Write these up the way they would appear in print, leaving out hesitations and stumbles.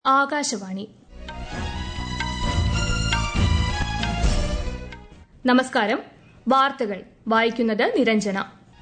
ആകാശവാണി. നമസ്കാരം. വാർത്തകൾ വായിക്കുന്നത് നിരഞ്ജന.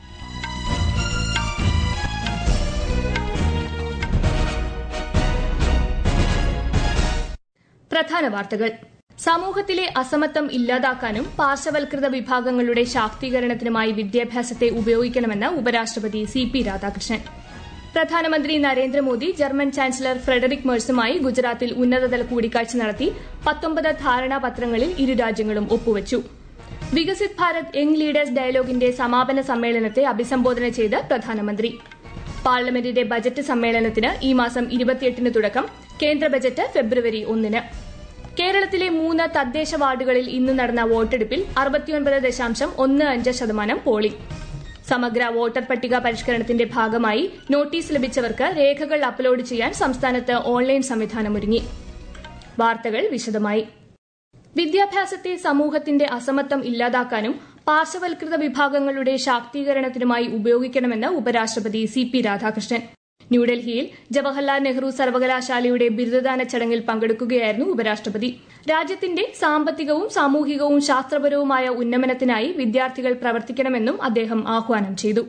പ്രധാന വാർത്തകൾ. സമൂഹത്തിലെ അസമത്വം ഇല്ലാതാക്കാനും പാർശ്വവൽകൃത വിഭാഗങ്ങളുടെ ശാക്തീകരണത്തിനുമായി വിദ്യാഭ്യാസത്തെ ഉപയോഗിക്കണമെന്ന് ഉപരാഷ്ട്രപതി സി.പി. രാധാകൃഷ്ണൻ. പ്രധാനമന്ത്രി നരേന്ദ്രമോദി ജർമ്മൻ ചാൻസലർ ഫ്രെഡറിക് മെഴ്സുമായി ഗുജറാത്തിൽ ഉന്നതതല കൂടിക്കാഴ്ച നടത്തി 19 ധാരണാപത്രങ്ങളിൽ ഇരു രാജ്യങ്ങളും ഒപ്പുവച്ചു. വികസിത് ഭാരത് യങ് ലീഡേഴ്സ് ഡയലോഗിന്റെ സമാപന സമ്മേളനത്തെ അഭിസംബോധന ചെയ്ത് പ്രധാനമന്ത്രി. പാർലമെന്റിന്റെ ബജറ്റ് സമ്മേളനത്തിന് ഈ മാസം 28-ന് തുടക്കം. കേന്ദ്ര ബജറ്റ് ഫെബ്രുവരി 1-ന്. കേരളത്തിലെ 3 തദ്ദേശ വാർഡുകളിൽ ഇന്ന് നടന്ന വോട്ടെടുപ്പിൽ 69.15% പോളിംഗ്. സമഗ്ര വോട്ടർ പട്ടിക പരിഷ്കരണത്തിന്റെ ഭാഗമായി നോട്ടീസ് ലഭിച്ചവർക്ക് രേഖകൾ അപ്ലോഡ് ചെയ്യാൻ സംസ്ഥാനത്ത് ഓൺലൈൻ സംവിധാനമൊരുങ്ങി. വാർത്തകൾ വിശദമായി. വിദ്യാഭ്യാസത്തെ സമൂഹത്തിന്റെ അസമത്വം ഇല്ലാതാക്കാനും പാർശ്വവൽകൃത വിഭാഗങ്ങളുടെ ശാക്തീകരണത്തിനുമായി ഉപയോഗിക്കണമെന്ന് ഉപരാഷ്ട്രപതി സി.പി. രാധാകൃഷ്ണൻ. ന്യൂഡൽഹിയിൽ ജവഹർലാൽ നെഹ്റു സർവകലാശാലയുടെ ബിരുദദാന ചടങ്ങിൽ പങ്കെടുക്കുകയായിരുന്നു ഉപരാഷ്ട്രപതി. രാജ്യത്തിന്റെ സാമ്പത്തികവും സാമൂഹികവും ശാസ്ത്രപരവുമായ ഉന്നമനത്തിനായി വിദ്യാർത്ഥികൾ പ്രവർത്തിക്കണമെന്നും അദ്ദേഹം ആഹ്വാനം ചെയ്തു.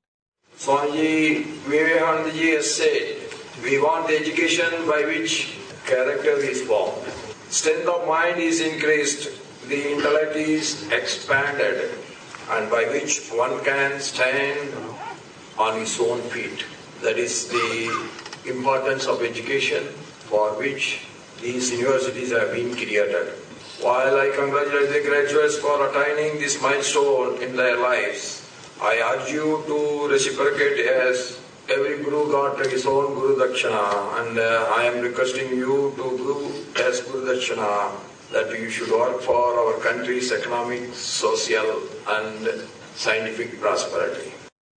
Swami Vivekananda ji has said, we want education by which character is formed. Strength of mind is increased, the intellect is expanded, and by which one can stand on his own feet. That is the importance of education for which these universities have been created. While I congratulate the graduates for attaining this milestone in their lives, I urge you to reciprocate as every Guru got his own Guru Dakshana, and I am requesting you to do as Guru Dakshana that you should work for our country's economic, social and scientific prosperity.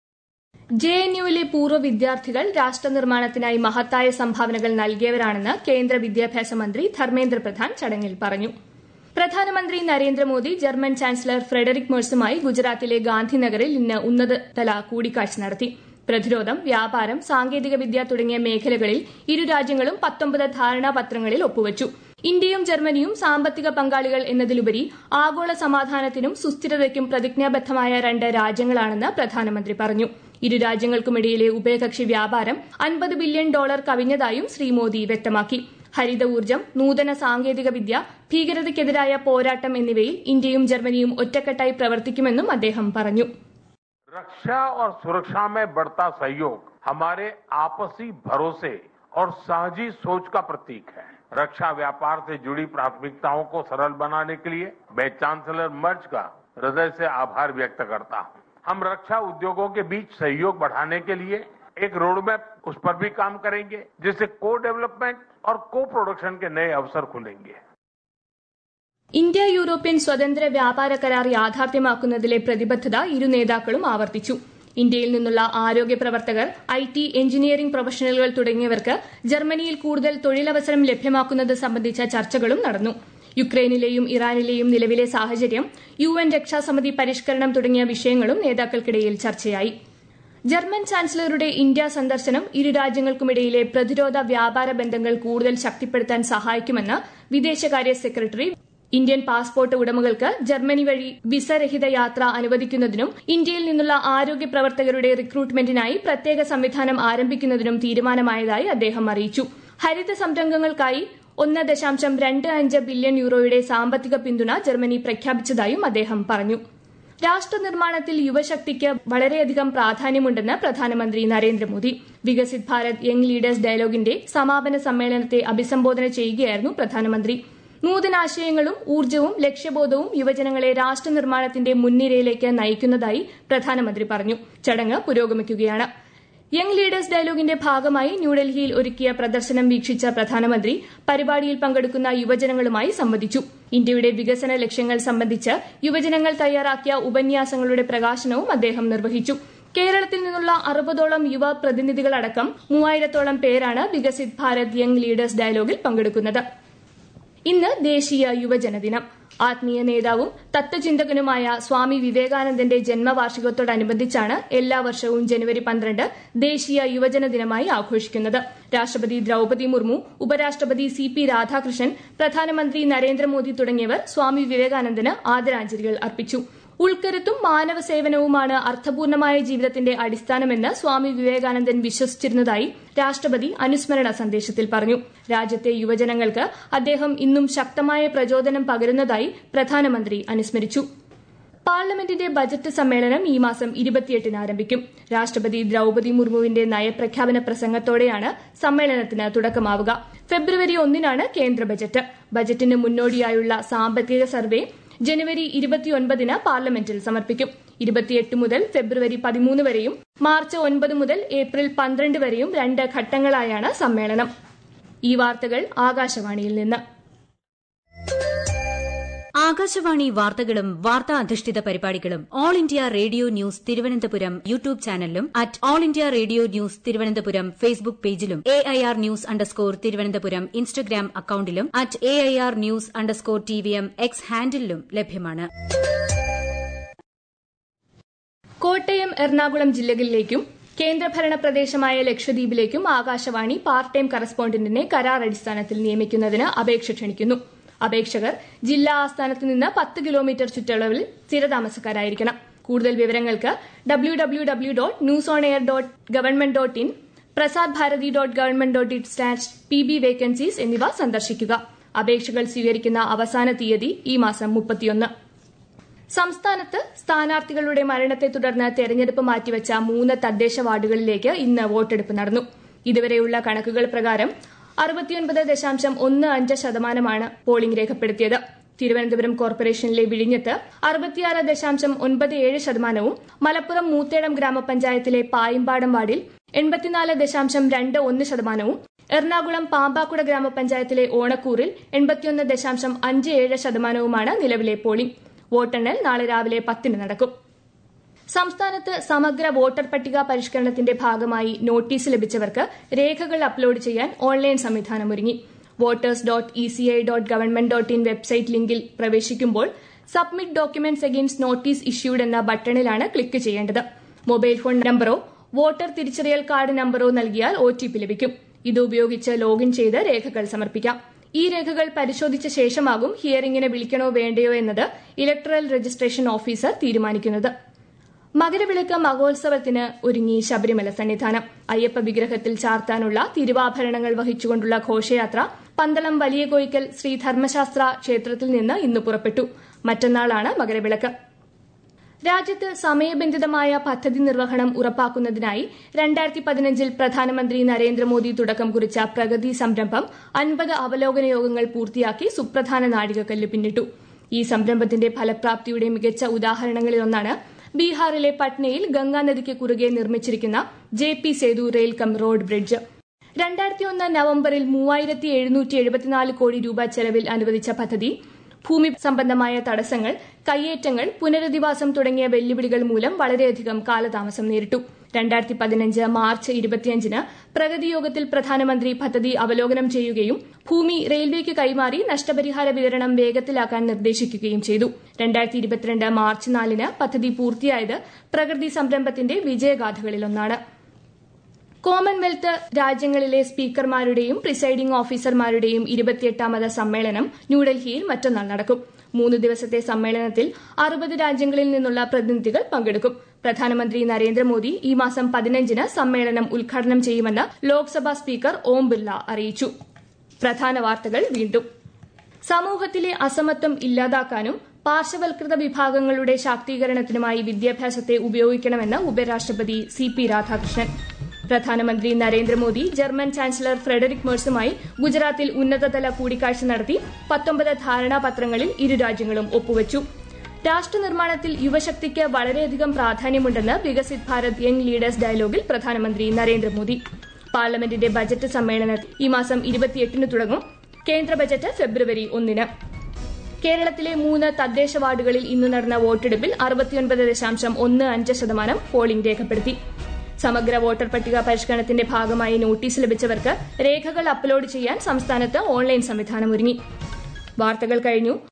ജെഎൻയുവിലെ പൂർവ്വ വിദ്യാർത്ഥികൾ രാഷ്ട്രനിർമ്മാണത്തിനായി മഹത്തായ സംഭാവനകൾ നൽകിയവരാണെന്ന് കേന്ദ്ര വിദ്യാഭ്യാസ മന്ത്രി ധർമ്മേന്ദ്ര പ്രധാൻ ചടങ്ങിൽ പറഞ്ഞു. പ്രധാനമന്ത്രി നരേന്ദ്രമോദി ജർമ്മൻ ചാൻസലർ ഫ്രെഡറിക് മെഴ്സുമായി ഗുജറാത്തിലെ ഗാന്ധിനഗറിൽ ഇന്ന് ഉന്നതതല കൂടിക്കാഴ്ച നടത്തി. പ്രതിരോധം, വ്യാപാരം, സാങ്കേതികവിദ്യ തുടങ്ങിയ മേഖലകളിൽ ഇരു രാജ്യങ്ങളും 19 ധാരണാപത്രങ്ങളിൽ ഒപ്പുവച്ചു. ഇന്ത്യയും ജർമ്മനിയും സാമ്പത്തിക പങ്കാളികൾ എന്നതിലുപരി ആഗോള സമാധാനത്തിനും സുസ്ഥിരതയ്ക്കും പ്രതിജ്ഞാബദ്ധമായ 2 രാജ്യങ്ങളാണെന്ന് പ്രധാനമന്ത്രി പറഞ്ഞു. ഇരു രാജ്യങ്ങൾക്കുമിടയിലെ ഉഭയകക്ഷി വ്യാപാരം $50 ബില്യൺ കവിഞ്ഞതായും ശ്രീ മോദി വ്യക്തമാക്കി. ഹരിത ഊർജ്ജം, നൂതന സാങ്കേതികവിദ്യ, ഭീകരതയ്ക്കെതിരായ പോരാട്ടം എന്നിവയിൽ ഇന്ത്യയും ജർമ്മനിയും ഒറ്റക്കെട്ടായി പ്രവർത്തിക്കുമെന്നും അദ്ദേഹം പറഞ്ഞു. रक्षा और सुरक्षा में बढ़ता सहयोग हमारे आपसी भरोसे और साझी सोच का प्रतीक है. रक्षा व्यापार से जुड़ी प्राथमिकताओं को सरल बनाने के लिए मैं चांसलर मर्ज का हृदय से आभार व्यक्त करता हूं. हम रक्षा उद्योगों के बीच सहयोग बढ़ाने के लिए एक रोडमैप उस पर भी काम करेंगे, जिससे को डेवलपमेंट और को प्रोडक्शन के नए अवसर खुलेंगे. ഇന്ത്യ യൂറോപ്യൻ സ്വതന്ത്ര വ്യാപാര കരാർ യാഥാർത്ഥ്യമാക്കുന്നതിലെ പ്രതിബദ്ധത ഇരു നേതാക്കളും ആവർത്തിച്ചു. ഇന്ത്യയിൽ നിന്നുള്ള ആരോഗ്യ പ്രവർത്തകർ, IT, എഞ്ചിനീയറിംഗ് പ്രൊഫഷണലുകൾ തുടങ്ങിയവർക്ക് ജർമ്മനിയിൽ കൂടുതൽ തൊഴിലവസരം ലഭ്യമാക്കുന്നത് സംബന്ധിച്ച ചർച്ചകളും നടന്നു. യുക്രൈനിലെയും ഇറാനിലെയും നിലവിലെ സാഹചര്യം, UN രക്ഷാസമിതി പരിഷ്കരണം തുടങ്ങിയ വിഷയങ്ങളും നേതാക്കൾക്കിടയിൽ ചർച്ചയായി. ജർമ്മൻ ചാൻസലറുടെ ഇന്ത്യ സന്ദർശനം ഇരു രാജ്യങ്ങൾക്കുമിടയിലെ പ്രതിരോധ വ്യാപാര ബന്ധങ്ങൾ കൂടുതൽ ശക്തിപ്പെടുത്താൻ സഹായിക്കുമെന്ന് വിദേശകാര്യ സെക്രട്ടറി. ഇന്ത്യൻ പാസ്പോർട്ട് ഉടമകൾക്ക് ജർമ്മനി വഴി വിസരഹിത യാത്ര അനുവദിക്കുന്നതിനും ഇന്ത്യയിൽ നിന്നുള്ള ആരോഗ്യ പ്രവർത്തകരുടെ റിക്രൂട്ട്മെന്റിനായി പ്രത്യേക സംവിധാനം ആരംഭിക്കുന്നതിനും തീരുമാനമായതായി അദ്ദേഹം അറിയിച്ചു. ഹരിത സംരംഭങ്ങൾക്കായി €1.25 ബില്യൺ സാമ്പത്തിക പിന്തുണ ജർമ്മനി പ്രഖ്യാപിച്ചതായും അദ്ദേഹം പറഞ്ഞു. രാഷ്ട്രനിർമ്മാണത്തിൽ യുവശക്തിക്ക് വളരെയധികം പ്രാധാന്യമുണ്ടെന്ന് പ്രധാനമന്ത്രി നരേന്ദ്രമോദി. വികസിത് ഭാരത് യങ് ലീഡേഴ്സ് ഡയലോഗിന്റെ സമാപന സമ്മേളനത്തെ അഭിസംബോധന ചെയ്യുകയായിരുന്നു പ്രധാനമന്ത്രി. നൂതനാശയങ്ങളും ഊർജ്ജവും ലക്ഷ്യബോധവും യുവജനങ്ങളെ രാഷ്ട്രനിർമ്മാണത്തിന്റെ മുൻനിരയിലേക്ക് നയിക്കുന്നതായി പ്രധാനമന്ത്രി പറഞ്ഞു. ചടങ്ങ് പുരോഗമിക്കുകയാണ്. യങ് ലീഡേഴ്സ് ഡയലോഗിന്റെ ഭാഗമായി ന്യൂഡൽഹിയിൽ ഒരുക്കിയ പ്രദർശനം വീക്ഷിച്ച പ്രധാനമന്ത്രി പരിപാടിയിൽ പങ്കെടുക്കുന്ന യുവജനങ്ങളുമായി സംവദിച്ചു. ഇന്ത്യയുടെ വികസന ലക്ഷ്യങ്ങൾ സംബന്ധിച്ച് യുവജനങ്ങൾ തയ്യാറാക്കിയ ഉപന്യാസങ്ങളുടെ പ്രകാശനവും അദ്ദേഹം നിർവഹിച്ചു. കേരളത്തിൽ നിന്നുള്ള 60ഓളം യുവ പ്രതിനിധികളടക്കം 3000ഓളം പേരാണ് വികസിത് ഭാരത് യങ് ലീഡേഴ്സ് ഡയലോഗിൽ പങ്കെടുക്കുന്നത്. ഇന്ന് ദേശീയ യുവജന ദിനം. ആത്മീയ നേതാവും തത്വചിന്തകനുമായ സ്വാമി വിവേകാനന്ദന്റെ ജന്മവാർഷികത്തോടനുബന്ധിച്ചാണ് എല്ലാ വർഷവും ജനുവരി 12 ദേശീയ യുവജന ദിനമായി ആഘോഷിക്കുന്നത്. രാഷ്ട്രപതി ദ്രൌപദി മുർമു, ഉപരാഷ്ട്രപതി CP രാധാകൃഷ്ണൻ, പ്രധാനമന്ത്രി നരേന്ദ്രമോദി തുടങ്ങിയവർ സ്വാമി വിവേകാനന്ദന് ആദരാഞ്ജലികൾ അർപ്പിച്ചു. ഉൾക്കരുത്തും മാനവ സേവനവുമാണ് അർത്ഥപൂർണമായ ജീവിതത്തിന്റെ അടിസ്ഥാനമെന്ന് സ്വാമി വിവേകാനന്ദൻ വിശ്വസിച്ചിരുന്നതായി രാഷ്ട്രപതി അനുസ്മരണ സന്ദേശത്തിൽ പറഞ്ഞു. രാജ്യത്തെ യുവജനങ്ങൾക്ക് അദ്ദേഹം ഇന്നും ശക്തമായ പ്രചോദനം പകരുന്നതായി പ്രധാനമന്ത്രി അനുസ്മരിച്ചു. പാർലമെന്റിന്റെ ബജറ്റ് സമ്മേളനം ഈ മാസം 28-ന് ആരംഭിക്കും. രാഷ്ട്രപതി ദ്രൌപദി മുർമുവിന്റെ നയപ്രഖ്യാപന പ്രസംഗത്തോടെയാണ് സമ്മേളനത്തിന് തുടക്കമാവുക. ഫെബ്രുവരി 1-നാണ് കേന്ദ്ര ബജറ്റ്. ബജറ്റിന് മുന്നോടിയായുള്ള സാമ്പത്തിക സർവേ ജനുവരി 29-ന് പാർലമെന്റിൽ സമർപ്പിക്കും. 28 മുതൽ ഫെബ്രുവരി 13 വരെയും മാർച്ച് 9 മുതൽ ഏപ്രിൽ 12 വരെയും 2 ഘട്ടങ്ങളായാണ് സമ്മേളനം. ഈ വാർത്തകൾ ആകാശവാണിയിൽ നിന്ന്. ആകാശവാണി വാർത്തകളും വാർത്താ അധിഷ്ഠിത പരിപാടികളും all India radio news Thiruvananthapuram YouTube ചാനലിലും @all India radio news Thiruvananthapuram Facebook പേജിലും AIR ന്യൂസ് തിരുവനന്തപുരം ഇൻസ്റ്റഗ്രാം അക്കൌണ്ടിലും @AIR ന്യൂസ് TVM X ഹാൻഡിലും ലഭ്യമാണ്. കോട്ടയം, എറണാകുളം ജില്ലകളിലേക്കും കേന്ദ്രഭരണ പ്രദേശമായ ലക്ഷദ്വീപിലേക്കും ആകാശവാണി പാർട്ട് ടൈം കറസ്പോണ്ടന്റിനെ കരാർ അടിസ്ഥാനത്തിൽ നിയമിക്കുന്നതിന് അപേക്ഷ ക്ഷണിക്കുന്നു. അപേക്ഷകർ ജില്ലാ ആസ്ഥാനത്ത് നിന്ന് 10 കിലോമീറ്റർ ചുറ്റളവിൽ സ്ഥിരതാമസക്കാരായിരിക്കണം. കൂടുതൽ വിവരങ്ങൾക്ക് www.newsonair.government.in, prasadbharati.government.in/PB vacancies എന്നിവ സന്ദർശിക്കുക. അപേക്ഷകൾ സ്വീകരിക്കുന്ന അവസാന തീയതി ഈ മാസം 31. സംസ്ഥാനത്ത് സ്ഥാനാർത്ഥികളുടെ മരണത്തെ തുടർന്ന് തെരഞ്ഞെടുപ്പ് മാറ്റിവെച്ച 3 തദ്ദേശ വാർഡുകളിലേക്ക് ഇന്ന് വോട്ടെടുപ്പ് നടന്നു. ഇതുവരെയുള്ള കണക്കുകൾ പ്രകാരം 69.15% പോളിംഗ് രേഖപ്പെടുത്തിയത്. തിരുവനന്തപുരം കോർപ്പറേഷനിലെ വിഴിഞ്ഞത്ത് 66.97%, മലപ്പുറം മൂത്തേടം ഗ്രാമപഞ്ചായത്തിലെ പായിമ്പാടം വാർഡിൽ 84.21%, എറണാകുളം പാമ്പാക്കുട ഗ്രാമപഞ്ചായത്തിലെ ഓണക്കൂറിൽ 81.57%മാണ് നിലവിലെ പോളിംഗ്. വോട്ടെണ്ണൽ നാളെ രാവിലെ 10-ന് നടക്കും. സംസ്ഥാനത്ത് സമഗ്ര വോട്ടർ പട്ടിക പരിഷ്കരണത്തിന്റെ ഭാഗമായി നോട്ടീസ് ലഭിച്ചവർക്ക് രേഖകൾ അപ്ലോഡ് ചെയ്യാൻ ഓൺലൈൻ സംവിധാനമൊരുങ്ങി. voters.eci.government.in വെബ്സൈറ്റ് ലിങ്കിൽ പ്രവേശിക്കുമ്പോൾ submit documents against notice issued എന്ന ബട്ടണിലാണ് ക്ലിക്ക് ചെയ്യേണ്ടത്. മൊബൈൽ ഫോൺ നമ്പറോ വോട്ടർ തിരിച്ചറിയൽ കാർഡ് നമ്പറോ നൽകിയാൽ OTP ലഭിക്കും. ഇത് ഉപയോഗിച്ച് ലോഗിൻ ചെയ്ത് രേഖകൾ സമർപ്പിക്കാം. ഈ രേഖകൾ പരിശോധിച്ച ശേഷമാകും ഹിയറിംഗിന് വിളിക്കണോ വേണ്ടയോ എന്നത് ഇലക്ടറൽ രജിസ്ട്രേഷൻ ഓഫീസർ തീരുമാനിക്കുന്നത്. മകരവിളക്ക് മഹോത്സവത്തിന് ഒരുങ്ങി ശബരിമല സന്നിധാനം. അയ്യപ്പ വിഗ്രഹത്തിൽ ചാർത്താനുള്ള തിരുവാഭരണങ്ങൾ വഹിച്ചുകൊണ്ടുള്ള ഘോഷയാത്ര പന്തളം വലിയ കോയിക്കൽ ശ്രീ ധർമ്മശാസ്ത്ര ക്ഷേത്രത്തിൽ നിന്ന് ഇന്ന് പുറപ്പെട്ടു. മറ്റന്നാളാണ് മകരവിളക്ക്. രാജ്യത്ത് സമയബന്ധിതമായ പദ്ധതി നിർവഹണം ഉറപ്പാക്കുന്നതിനായി 2015-ൽ പ്രധാനമന്ത്രി നരേന്ദ്രമോദി തുടക്കം കുറിച്ച പ്രഗതി സംരംഭം 50 അവലോകന യോഗങ്ങൾ പൂർത്തിയാക്കി സുപ്രധാന നാഴികക്കല്ല് പിന്നിട്ടു. ഈ സംരംഭത്തിന്റെ ഫലപ്രാപ്തിയുടെ മികച്ച ഉദാഹരണങ്ങളിലൊന്നാണ് ബീഹാറിലെ പട്നയിൽ ഗംഗാനദിക്ക് കുറുകെ നിർമ്മിച്ചിരിക്കുന്ന JP Setu rail cum road bridge. 2001 നവംബറിൽ 3774 കോടി രൂപ ചെലവിൽ അനുവദിച്ച പദ്ധതി ഭൂമി സംബന്ധമായ തടസ്സങ്ങൾ, കയ്യേറ്റങ്ങൾ, പുനരധിവാസം തുടങ്ങിയ വെല്ലുവിളികൾ മൂലം വളരെയധികം കാലതാമസം നേരിട്ടു. 2015 മാർച്ച് 25-ന് പ്രഗതി യോഗത്തിൽ പ്രധാനമന്ത്രി പദ്ധതി അവലോകനം ചെയ്യുകയും ഭൂമി റെയിൽവേക്ക് കൈമാറി നഷ്ടപരിഹാര വിതരണം വേഗത്തിലാക്കാൻ നിർദ്ദേശിക്കുകയും ചെയ്തു. 2022 മാർച്ച് 4-ന് പദ്ധതി പൂർത്തിയായത് പ്രഗതി സംരംഭത്തിന്റെ വിജയഗാഥകളിലൊന്നാണ്. കോമൺവെൽത്ത് രാജ്യങ്ങളിലെ സ്പീക്കർമാരുടെയും പ്രിസൈഡിംഗ് ഓഫീസർമാരുടെയും 28ാമത് സമ്മേളനം ന്യൂഡൽഹിയിൽ മറ്റന്നാൾ നടക്കും. 3 ദിവസത്തെ സമ്മേളനത്തിൽ 60 രാജ്യങ്ങളിൽ നിന്നുള്ള പ്രതിനിധികൾ പങ്കെടുക്കും. പ്രധാനമന്ത്രി നരേന്ദ്രമോദി ഈ മാസം 15-ന് സമ്മേളനം ഉദ്ഘാടനം ചെയ്യുമെന്ന് ലോക്സഭാ സ്പീക്കർ ഓം ബിർല അറിയിച്ചു. പ്രധാന വാർത്തകൾ വീണ്ടും. സമൂഹത്തിലെ അസമത്വം ഇല്ലാതാക്കാനും പാർശ്വവൽകൃത വിഭാഗങ്ങളുടെ ശാക്തീകരണത്തിനുമായി വിദ്യാഭ്യാസത്തെ ഉപയോഗിക്കണമെന്ന് ഉപരാഷ്ട്രപതി CP രാധാകൃഷ്ണൻ. പ്രധാനമന്ത്രി നരേന്ദ്രമോദി ജർമ്മൻ ചാൻസലർ ഫ്രെഡറിക് മെർസുമായി ഗുജറാത്തിൽ ഉന്നതതല കൂടിക്കാഴ്ച നടത്തി. 19 ധാരണാപത്രങ്ങളിൽ ഇരു രാജ്യങ്ങളും ഒപ്പുവച്ചു. രാഷ്ട്രനിർമ്മാണത്തിൽ യുവശക്തിക്ക് വളരെയധികം പ്രാധാന്യമുണ്ടെന്ന് വികസിത് ഭാരത് യങ് ലീഡേഴ്സ് ഡയലോഗിൽ പ്രധാനമന്ത്രി നരേന്ദ്രമോദി. പാർലമെന്റിന്റെ ബജറ്റ് സമ്മേളനം ഈ മാസം 28-ന് തുടങ്ങും. കേന്ദ്ര ബജറ്റ് ഫെബ്രുവരി 1-ന്. കേരളത്തിലെ 3 തദ്ദേശ വാർഡുകളിൽ ഇന്ന് നടന്ന വോട്ടെടുപ്പിൽ 69.15% പോളിംഗ് രേഖപ്പെടുത്തി. സമഗ്ര വോട്ടർ പട്ടിക പരിഷ്കരണത്തിന്റെ ഭാഗമായി നോട്ടീസ് ലഭിച്ചവർക്ക് രേഖകൾ അപ്ലോഡ് ചെയ്യാൻ സംസ്ഥാനത്ത് ഓൺലൈൻ സംവിധാനമൊരുങ്ങി. വാർത്തകൾ കഴിഞ്ഞു.